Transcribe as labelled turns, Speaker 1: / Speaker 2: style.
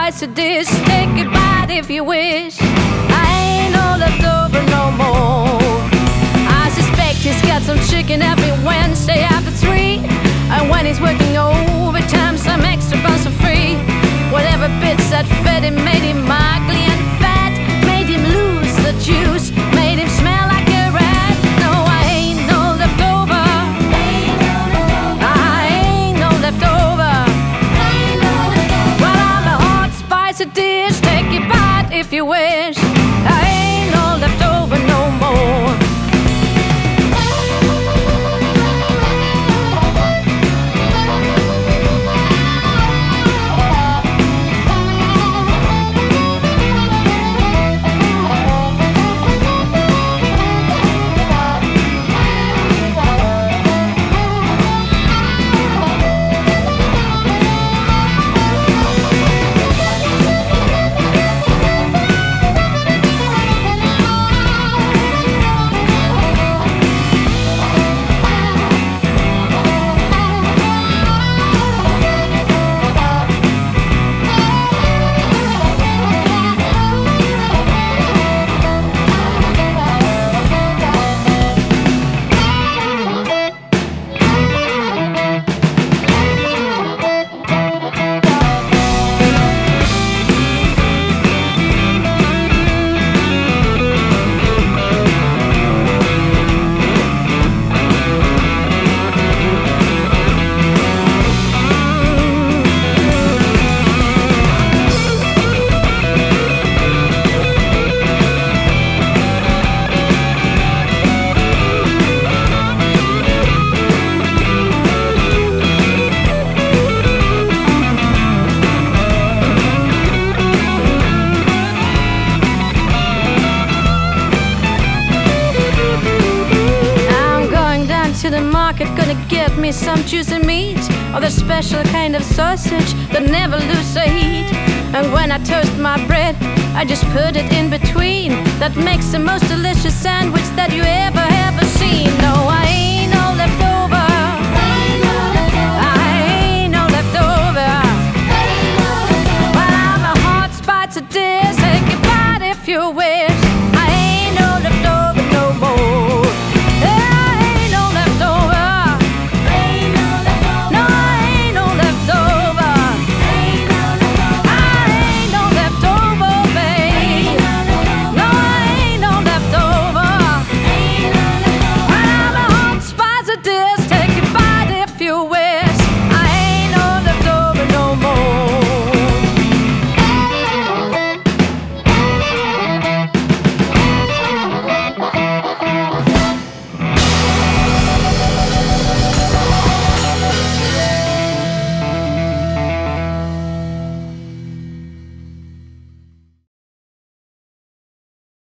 Speaker 1: spicy dish. Take a bite if you wish. I ain't no leftover no more. I suspect he's got some chicken every Wednesday after 3. And when he's working overtime, some extra buns are free. Whatever bits that fed him made him ugly and fat, made him lose the juice, made him smell like a rat. No, I ain't no leftover. I ain't no leftover. Well, I'm a hot, spicy dish. Take a bite if you wish. I ain't no leftover no more. To the market, gonna get me some juicy meat, or the special kind of sausage that never lose the heat. And when I toast my bread, I just put it in between. That makes the most delicious sandwich that you ever seen. No, I ain't